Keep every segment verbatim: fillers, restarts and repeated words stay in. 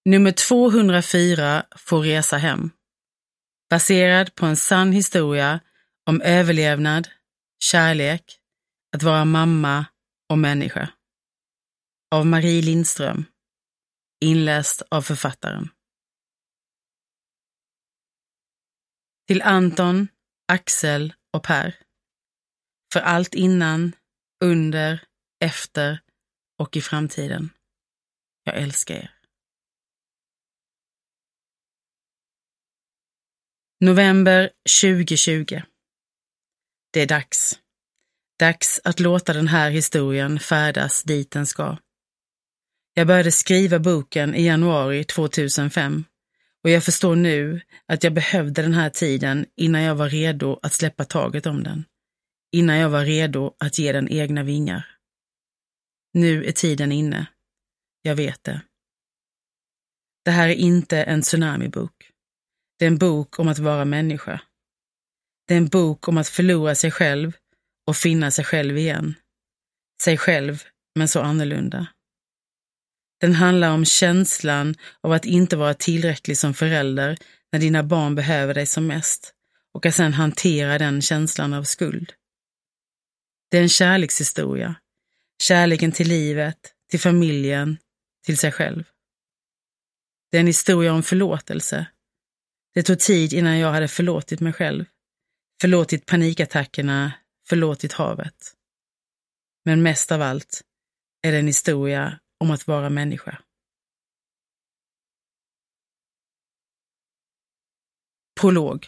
Nummer tvåhundrafyra får resa hem. Baserad på en sann historia om överlevnad, kärlek, att vara mamma och människa. Av Marie Lindström. Inläst av författaren. Till Anton, Axel och Per. För allt innan, under, efter och i framtiden. Jag älskar er. November tjugohundratjugo. Det är dags. Dags att låta den här historien färdas dit den ska. Jag började skriva boken i januari tvåtusenfem och jag förstår nu att jag behövde den här tiden innan jag var redo att släppa taget om den. Innan jag var redo att ge den egna vingar. Nu är tiden inne. Jag vet det. Det här är inte en tsunamibok. Det är en bok om att vara människa. Det är en bok om att förlora sig själv och finna sig själv igen. Sig själv, men så annorlunda. Den handlar om känslan av att inte vara tillräcklig som förälder när dina barn behöver dig som mest och att sedan hantera den känslan av skuld. Det är en kärlekshistoria. Kärleken till livet, till familjen, till sig själv. Det är en historia om förlåtelse. Det tog tid innan jag hade förlåtit mig själv. Förlåtit panikattackerna, förlåtit havet. Men mest av allt är det en historia om att vara människa. Prolog.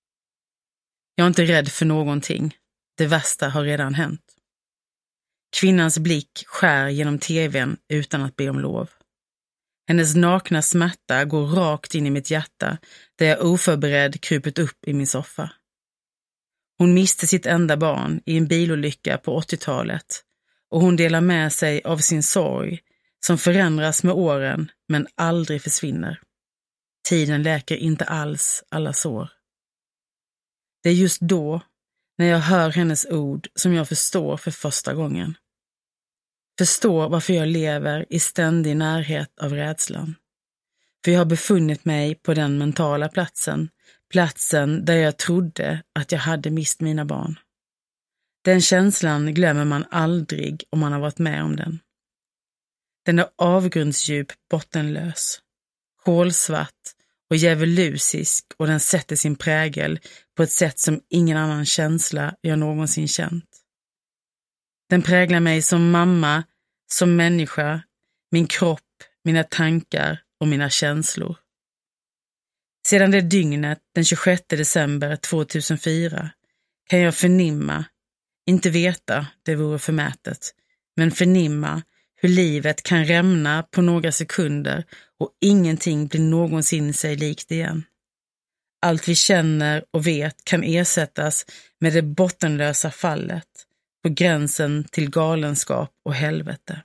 Jag är inte rädd för någonting. Det värsta har redan hänt. Kvinnans blick skär genom tvn utan att be om lov. Hennes nakna smärta går rakt in i mitt hjärta där jag oförberedd krupit upp i min soffa. Hon miste sitt enda barn i en bilolycka på åttiotalet och hon delar med sig av sin sorg som förändras med åren men aldrig försvinner. Tiden läker inte alls alla sår. Det är just då, när jag hör hennes ord, som jag förstår för första gången. Förstår varför jag lever i ständig närhet av rädslan. För jag har befunnit mig på den mentala platsen, platsen där jag trodde att jag hade mist mina barn. Den känslan glömmer man aldrig om man har varit med om den. Den är avgrundsdjup, bottenlös, kolsvart och djävulusisk och den sätter sin prägel på ett sätt som ingen annan känsla jag någonsin känt. Den präglar mig som mamma, som människa, min kropp, mina tankar och mina känslor. Sedan det dygnet den tjugosjätte december tvåtusenfyra kan jag förnimma, inte veta, det vore förmätet, men förnimma hur livet kan rämna på några sekunder och ingenting blir någonsin sig likt igen. Allt vi känner och vet kan ersättas med det bottenlösa fallet på gränsen till galenskap och helvete.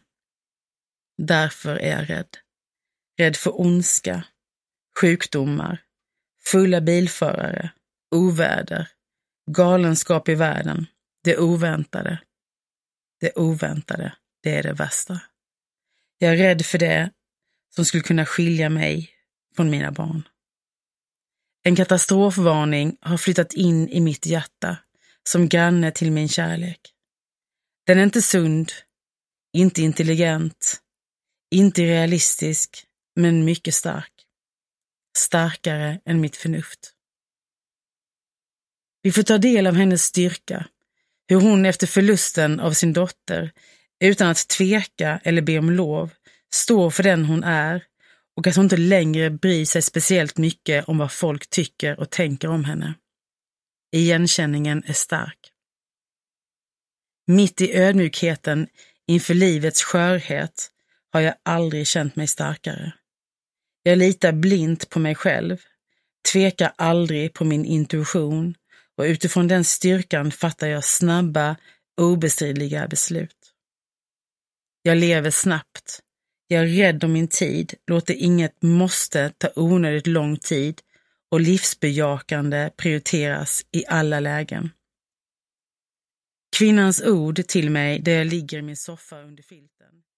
Därför är jag rädd. Rädd för ondska, sjukdomar, fulla bilförare, oväder, galenskap i världen, det oväntade. Det oväntade, det är det värsta. Jag är rädd för det som skulle kunna skilja mig från mina barn. En katastrofvarning har flyttat in i mitt hjärta som granne till min kärlek. Den är inte sund, inte intelligent, inte realistisk, men mycket stark. Starkare än mitt förnuft. Vi får ta del av hennes styrka, hur hon efter förlusten av sin dotter, utan att tveka eller be om lov, står för den hon är och att hon inte längre bryr sig speciellt mycket om vad folk tycker och tänker om henne. Igenkänningen är stark. Mitt i ödmjukheten inför livets skörhet har jag aldrig känt mig starkare. Jag litar blint på mig själv, tvekar aldrig på min intuition och utifrån den styrkan fattar jag snabba, obestridliga beslut. Jag lever snabbt. Jag är rädd om min tid, låter inget måste ta onödigt lång tid och livsbejakande prioriteras i alla lägen. Kvinnans ord till mig där jag ligger i min soffa under filten